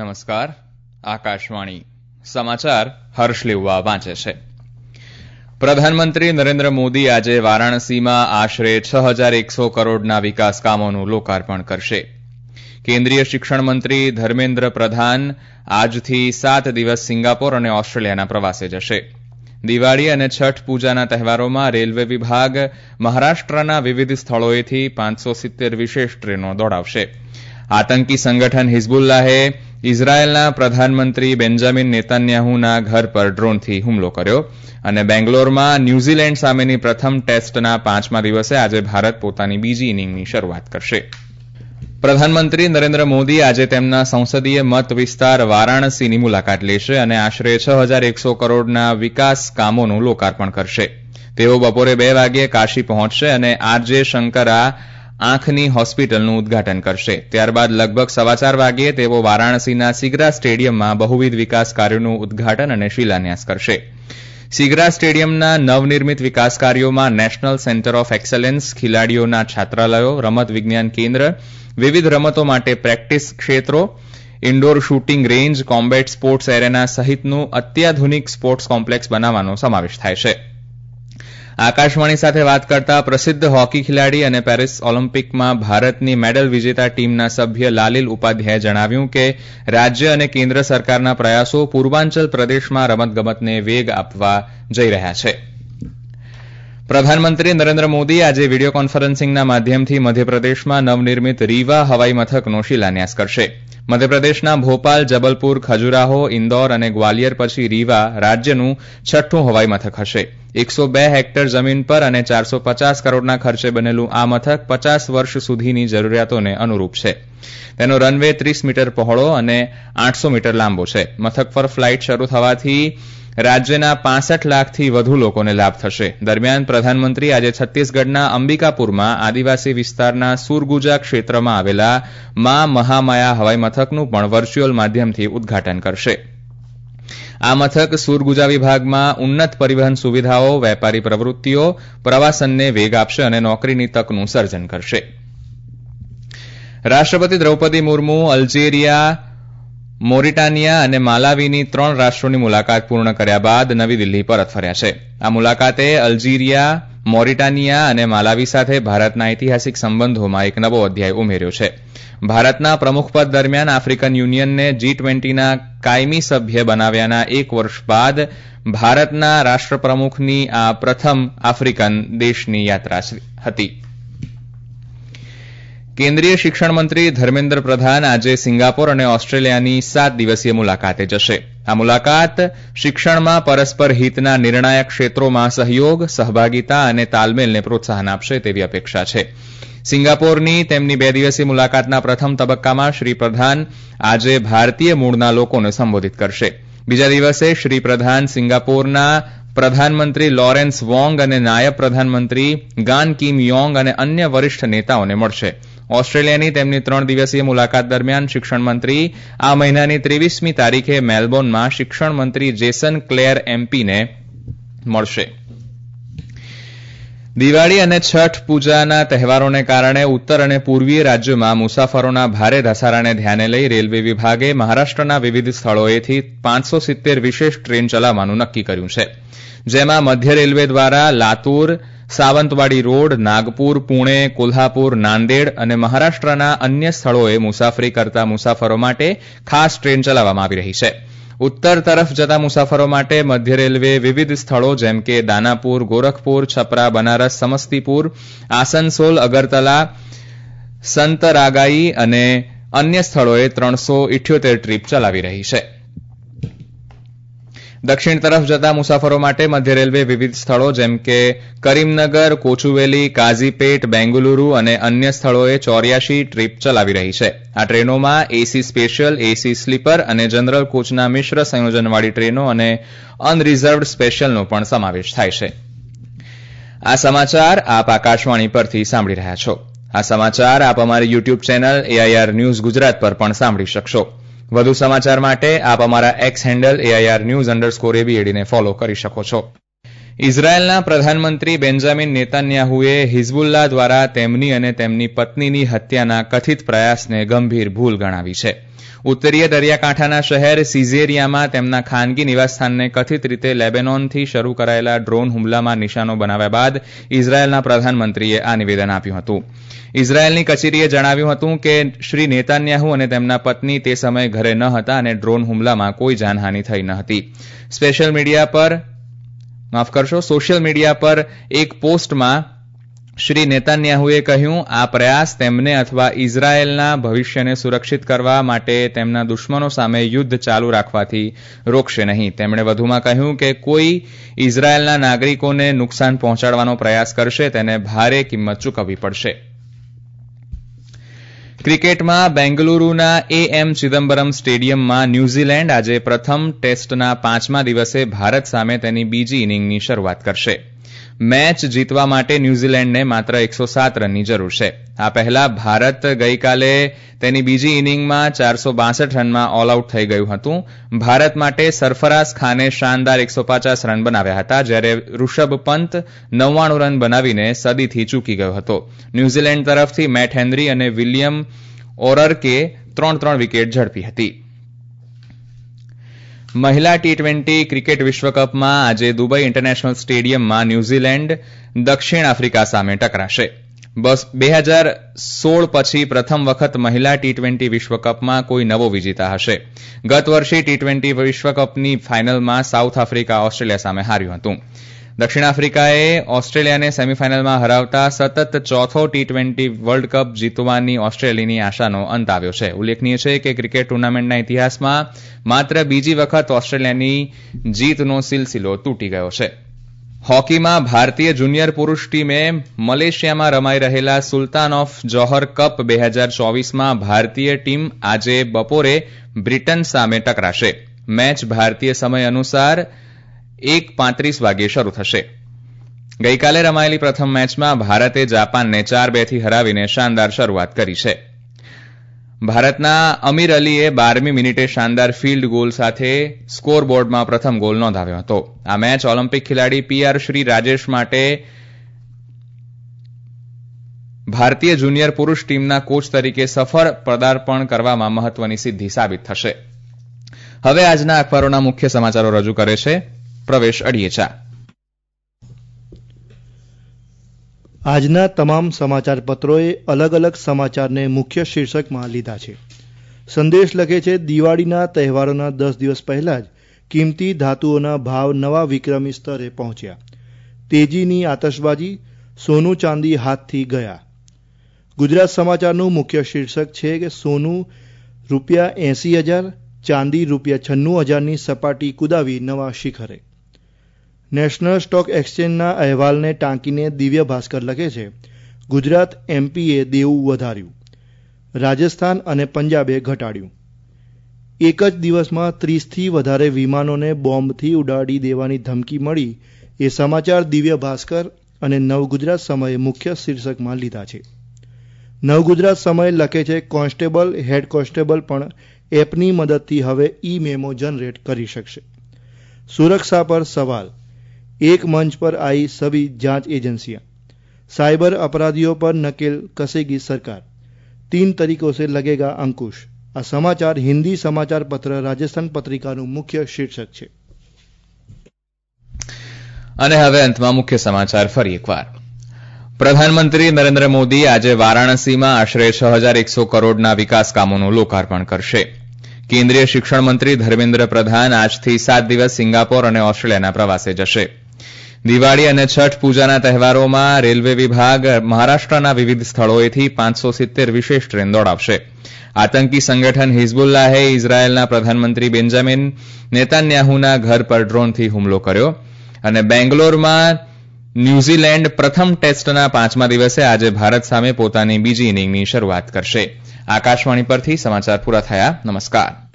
નમસ્કાર. આકાશવાણી સમાચાર હર્ષ લેવા વાંચે છે. પ્રધાનમંત્રી નરેન્દ્ર મોદી આજે વારાણસીમાં આશરે 6,100 કરોડના વિકાસ કામોનું લોકાર્પણ કરશે. કેન્દ્રીય શિક્ષણ મંત્રી ધર્મેન્દ્ર પ્રધાન આજથી 7 દિવસ સિંગાપોર અને ઓસ્ટ્રેલિયાના પ્રવાસે જશે. દિવાળી અને છઠ પૂજાના તહેવારોમાં રેલવે વિભાગ મહારાષ્ટ્રના વિવિધ સ્થળોએથી 570 વિશેષ ટ્રેનો દોડાવશે. આતંકી સંગઠન હિઝબુલ્લાહે ઇઝરાયેલના પ્રધાનમંત્રી બેન્જામિન નેતાન્યાહુના ઘર પર ડ્રોનથી હુમલો કર્યો અને બેંગ્લોરમાં ન્યૂઝીલેન્ડ સામેની પ્રથમ ટેસ્ટના 5મા દિવસે આજે ભારત પોતાની બીજી ઇનિંગની શરૂઆત કરશે. પ્રધાનમંત્રી નરેન્દ્ર મોદી આજે તેમના સંસદીય મત વિસ્તાર વારાણસીની મુલાકાત લેશે અને આશરે 6,100 કરોડના વિકાસ કામોનું લોકાર્પણ કરશે. તેઓ બપોરે 2 વાગ્યે કાશી પહોંચશે અને આરજે શંકરા આંખની હોસ્પિટલનું ઉદઘાટન કરશે. ત્યારબાદ લગભગ 4:15 વાગ્યે તેઓ વારાણસીના સિગરા સ્ટેડિયમમાં બહુવિધ વિકાસ કાર્યોનું ઉદઘાટન અને શિલાન્યાસ કરશે. સિગરા સ્ટેડિયમના નવનિર્મિત વિકાસ કાર્યોમાં નેશનલ સેન્ટર ઓફ એક્સેલન્સ, ખેલાડીઓના છાત્રાલયો, રમત વિજ્ઞાન કેન્દ્ર, વિવિધ રમતો માટે પ્રેક્ટિસ ક્ષેત્રો, indoor shooting range, combat sports arena સહિતનું અત્યાધુનિક સ્પોર્ટ્સ કોમ્પ્લેક્સ બનાવવાનો સમાવેશ થાય છે. આકાશવાણી સાથે વાત કરતા પ્રસિદ્ધ હોકી ખેલાડી અને પેરિસ ઓલિમ્પિકમાં ભારતની મેડલ વિજેતા ટીમના સભ્ય લાલિલ ઉપાધ્યાયે જણાવ્યું કે રાજ્ય અને કેન્દ્ર સરકારના પ્રયાસો પૂર્વાંચલ પ્રદેશમાં રમતગમતને વેગ આપવા જઈ રહ્યા છે. પ્રધાનમંત્રી નરેન્દ્ર મોદી આજે વિડીયો કોન્ફરન્સિંગના માધ્યમથી મધ્યપ્રદેશમાં નવનિર્મિત રીવા હવાઈ મથકનો શિલાન્યાસ કરશે. મધ્યપ્રદેશના ભોપાલ, જબલપુર, ખજુરાહો, ઇન્દોર અને ગ્વાલિયર પછી રીવા રાજ્યનું 6ઠ્ઠું હવાઈ મથક હશે. 102 હેક્ટર જમીન પર અને 450 કરોડના ખર્ચે બનેલું આ મથક 50 વર્ષ સુધીની જરૂરિયાતોને અનુરૂપ છે. તેનો રનવે 30 મીટર પહોળો અને 800 મીટર લાંબો છે. મથક પર ફ્લાઇટ શરૂ થવાથી રાજ્યના 65 લાખથી વધુ લોકોને લાભ થશે. દરમિયાન પ્રધાનમંત્રી આજે છત્તીસગઢના અંબિકાપુરમાં આદિવાસી વિસ્તારના સુરગુજા ક્ષેત્રમાં આવેલા મા મહામાયા હવાઈ મથકનું પણ વર્ચ્યુઅલ માધ્યમથી ઉદઘાટન કરશે. આ મથક સુરગુજા વિભાગમાં ઉન્નત પરિવહન સુવિધાઓ, વેપારી પ્રવૃત્તિઓ, પ્રવાસનને વેગ આપશે અને નોકરીની તકનું સર્જન કરશે. રાષ્ટ્રપતિ દ્રૌપદી મુર્મુ અલ્જેરિયા, મોરિટાનિયા અને માલાવીની 3 રાષ્ટ્રોની મુલાકાત પૂર્ણ કર્યા બાદ નવી દિલ્હી પરત ફર્યા છે. આ મુલાકાતે અલ્જેરિયા, મોરિટાનિયા અને માલાવી સાથે ભારતના ઐતિહાસિક સંબંધોમાં એક નવો અધ્યાય ઉમેર્યો છે. ભારતના પ્રમુખપદ દરમિયાન આફ્રિકન યુનિયનને G20ના કાયમી સભ્ય બનાવ્યાના 1 વર્ષ બાદ ભારતના રાષ્ટ્રપ્રમુખની આ પ્રથમ આફ્રિકન દેશની યાત્રા હતી. કેન્દ્રીય શિક્ષણ મંત્રી ધર્મેન્દ્ર પ્રધાન આજે સિંગાપોર અને ઓસ્ટ્રેલિયાની 7 દિવસીય મુલાકાતે જશે. આ મુલાકાત શિક્ષણમાં પરસ્પર હિતના નિર્ણાયક ક્ષેત્રોમાં સહયોગ, સહભાગિતા અને તાલમેલને પ્રોત્સાહન આપશે તેવી અપેક્ષા છે. સિંગાપોરની તેમની 2 દિવસીય મુલાકાતના પ્રથમ તબક્કામાં શ્રી પ્રધાન આજે ભારતીય મૂળના લોકોને સંબોધિત કરશે. બીજા દિવસે શ્રી પ્રધાન સિંગાપોરના પ્રધાનમંત્રી લોરેન્સ વોંગ અને નાયબ પ્રધાનમંત્રી ગાન કિમ યોંગ અને અન્ય વરિષ્ઠ નેતાઓને મળશે. ઓસ્ટ્રેલિયાની તેમની 3 દિવસીય મુલાકાત દરમિયાન શિક્ષણ મંત્રી આ મહિનાની 23મી તારીખે મેલબોર્નમાં શિક્ષણ મંત્રી જેસન ક્લેર એમપીને મળશે. દિવાળી અને છઠ પૂજાના તહેવારોને કારણે ઉત્તર અને પૂર્વીય રાજ્યોમાં મુસાફરોના ભારે ધસારાને ધ્યાને લઈ રેલવે વિભાગે મહારાષ્ટ્રના વિવિધ સ્થળોએથી 570 વિશેષ ટ્રેન ચલાવવાનું નક્કી કર્યું છે. જેમાં મધ્ય રેલવે દ્વારા લાતુર, સાવંતવાડી રોડ, નાગપુર, પુણે, કોલ્હાપુર, નાંદેડ અને મહારાષ્ટ્રના અન્ય સ્થળોએ મુસાફરી કરતા મુસાફરો માટે ખાસ ટ્રેન ચલાવવામાં આવી રહી છે. ઉત્તર તરફ જતા મુસાફરો માટે મધ્ય રેલવે વિવિધ સ્થળો જેમ કે દાનાપુર, ગોરખપુર, છપરા, બનારસ, સમસ્તીપુર, આસનસોલ, અગરતલા, સંતરાગાઈ અને અન્ય સ્થળોએ 378 ટ્રીપ ચલાવી રહી છે. દક્ષિણ તરફ જતા મુસાફરો માટે મધ્ય રેલવે વિવિધ સ્થળો જેમ કે કરીમનગર, કોચુવેલી, કાઝીપેટ, બેંગલુરુ અને અન્ય સ્થળોએ 84 ટ્રીપ ચલાવી રહી છે. આ ટ્રેનોમાં એસી સ્પેશિયલ, એસી સ્લીપર અને જનરલ કોચના મિશ્ર સંયોજનવાળી ટ્રેનો અને અનરિઝર્વડ સ્પેશિયલનો પણ સમાવેશ થાય છે. આ સમાચાર આપ આકાશવાણી પરથી સાંભળી રહ્યા છો. આ સમાચાર આપ અમારી YouTube channel AIR news Gujarat પર પણ સાંભળી શકશો. વધુ સમાચાર માટે આપ અમારા એક્સ હેન્ડલ AIR News_ABED ને ફોલો કરી શકો છો. ઇઝરાયેલના પ્રધાનમંત્રી બેન્જામિન નેતાન્યાહુએ હિઝબુલ્લાહ દ્વારા તેમની અને તેમની પત્નીની હત્યાના કથિત પ્રયાસને ગંભીર ભૂલ ગણાવી છે. ઉત્તરીય દરિયાકાંઠાના શહેર સિઝેરિયામાં તેમના ખાનગી નિવાસસ્થાનને કથિત રીતે લેબેનોનથી શરૂ કરાયેલા ડ્રોન હુમલામાં નિશાનો બનાવ્યા બાદ ઇઝરાયેલના પ્રધાનમંત્રીએ આ નિવેદન આપ્યું હતું. ઇઝરાયેલની કચેરીએ જણાવ્યું હતું કે શ્રી નેતાન્યાહુ અને તેમના પત્ની તે સમયે ઘરે ન હતા અને ડ્રોન હુમલામાં કોઈ જાનહાનિ થઈ ન હતી. સોશિયલ મીડિયા પર એક પોસ્ટમાં શ્રી નેતાન્યાહુએ કહ્યું, આ પ્રયાસ તેમને અથવા ઇઝરાયેલના ભવિષ્યને સુરક્ષિત કરવા માટે તેમના દુશ્મનો સામે યુદ્ધ ચાલુ રાખવાથી રોકશે નહીં. તેમણે વધુમાં કહ્યું કે કોઈ ઇઝરાયેલના નાગરિકોને નુકસાન પહોંચાડવાનો પ્રયાસ કરશે તેને ભારે કિંમત ચૂકવવી પડશે. ક્રિકેટમાં બેંગલુરુના AM ચિદમ્બરમ સ્ટેડિયમમાં ન્યૂઝીલેન્ડ આજે પ્રથમ ટેસ્ટના 5મા દિવસે ભારત સામે તેની બીજી ઇનિંગની શરૂઆત કરશે. મેચ જીતવા માટે ન્યૂઝીલેન્ડને માત્ર 107 રનની જરૂર છે. આ પહેલા ભારત ગઈકાલે તેની બીજી ઇનિંગમાં 462 રનમાં ઓલ આઉટ થઈ ગયું હતું. ભારત માટે સરફરાઝ ખાને શાનદાર 150 રન બનાવ્યા હતા, જ્યારે ઋષભ પંત 99 રન બનાવીને સદીથી ચૂકી ગયો હતો. ન્યૂઝીલેન્ડ તરફથી મેટ હેનરી અને વિલિયમ ઓરરકે 3 વિકેટ ઝડપી હતી. મહિલા T20 ક્રિકેટ વિશ્વકપમાં આજે દુબઈ ઇન્ટરનેશનલ સ્ટેડિયમમાં ન્યૂઝીલેન્ડ દક્ષિણ આફ્રિકા સામે ટકરાશે. 2016 પછી પ્રથમ વખત મહિલા T20 વિશ્વકપમાં કોઈ નવો વિજેતા હશે. ગત વર્ષે T20 વિશ્વકપની ફાઇનલમાં સાઉથ આફ્રિકા ઓસ્ટ્રેલિયા સામે હાર્યું હતું. દક્ષિણ આફ્રિકાએ ઓસ્ટ્રેલિયાને સેમીફાઇનલમાં હરાવતા સતત ચોથો T20 વર્લ્ડ કપ જીતવાની ઓસ્ટ્રેલિયાની આશાનો અંત આવ્યો છે. ઉલ્લેખનીય છે કે ક્રિકેટ ટુર્નામેન્ટના ઇતિહાસમાં માત્ર બીજી વખત ઓસ્ટ્રેલિયાની જીતનો સિલસિલો તૂટી ગયો છે. હોકીમાં ભારતીય જુનિયર પુરુષ ટીમે મલેશિયામાં રમાઈ રહેલા સુલતાન ઓફ જોહર કપ 2024માં ભારતીય ટીમ આજે બપોરે બ્રિટન સામે ટકરાશે. મેચ ભારતીય સમય અનુસાર 1:35 વાગ્યે શરૂ થશે. ગઈકાલે રમાયેલી પ્રથમ મેચમાં ભારતે જાપાનને 4-2થી હરાવીને શાનદાર શરૂઆત કરી છે. ભારતના અમીર અલીએ 12મી મિનિટે શાનદાર ફિલ્ડ ગોલ સાથે સ્કોરબોર્ડમાં પ્રથમ ગોલ નોંધાવ્યો હતો. આ મેચ ઓલિમ્પિક ખેલાડી PR શ્રી રાજેશ માટે ભારતીય જુનિયર પુરુષ ટીમના કોચ તરીકે સફળ પદાર્પણ કરવામાં મહત્વની સિદ્ધિ સાબિત થશે. હવે આજના અખબારોના મુખ્ય સમાચારો રજૂ કરે છે પ્રવેશ અડિયેચા. આજના તમામ સમાચાર પત્રોએ અલગ અલગ સમાચારને મુખ્ય શીર્ષકમાં લીધા છે. સંદેશ લખે છે, દિવાળીના તહેવારોના 10 દિવસ પહેલા જ કિંમતી ધાતુઓના ભાવ નવા વિક્રમી સ્તરે પહોંચ્યા. તેજીની આતશબાજી, સોનું ચાંદી હાથથી ગયા. ગુજરાત સમાચારનું મુખ્ય શીર્ષક છે કે સોનું ₹80,000, ચાંદી ₹96,000ની સપાટી કુદાવી નવા શિખરે. નેશનલ સ્ટોક એક્સચેન્જના અહેવાલને ટાંકીને દિવ્ય ભાસ્કર લખે છે, ગુજરાત MPએ દેવું વધાર્યું, રાજસ્થાન અને પંજાબે ઘટાડ્યું. એક જ દિવસમાં 30થી વધારે વિમાનોને બોમ્બથી ઉડાડી દેવાની ધમકી મળી એ સમાચાર દિવ્ય ભાસ્કર અને નવગુજરાત સમયે મુખ્ય શીર્ષકમાં લીધા છે. નવગુજરાત સમય લખે છે, કોન્સ્ટેબલ, હેડ કોન્સ્ટેબલ પણ એપની મદદથી હવે ઈ-મેમો જનરેટ કરી શકશે. સુરક્ષા પર સવાલ, एक मंच पर आई सभी जांच एजेंसियां, साइबर अपराधियों पर नकेल कसेगी सरकार, 3 तरीकों से लगेगा अंकुश. आ समाचार हिंदी समाचार पत्र રાજસ્થાન પત્રિકાનું મુખ્ય શીર્ષક છે. અને હવે અંતમાં મુખ્ય સમાચાર ફરી એકવાર. પ્રધાનમંત્રી નરેન્દ્ર મોદી આજે વારાણસીમાં આશરે 6,100 કરોડના વિકાસ કામોનું લોકાર્પણ કરશે. કેન્દ્રીય શિક્ષણ મંત્રી ધર્મેન્દ્ર પ્રધાન આજથી 7 દિવસ સિંગાપોર અને ઓસ્ટ્રેલિયાના પ્રવાસે જશે. દિવાળી અને છઠ પૂજાના તહેવારોમાં રેલવે વિભાગ મહારાષ્ટ્રના વિવિધ સ્થળોએથી 570 વિશેષ ટ્રેન દોડાવશે. આતંકી સંગઠન હિઝબુલ્લાહે ઇઝરાયેલના પ્રધાનમંત્રી બેન્જામિન નેતાન્યાહુના ઘર પર ડ્રોનથી હુમલો કર્યો. અને બેંગ્લોરમાં ન્યૂઝીલેન્ડ પ્રથમ ટેસ્ટના 5મા દિવસે આજે ભારત સામે પોતાની બીજી ઇનિંગની શરૂઆત કરશે. આકાશવાણી પરથી સમાચાર પૂરા થયા. નમસ્કાર.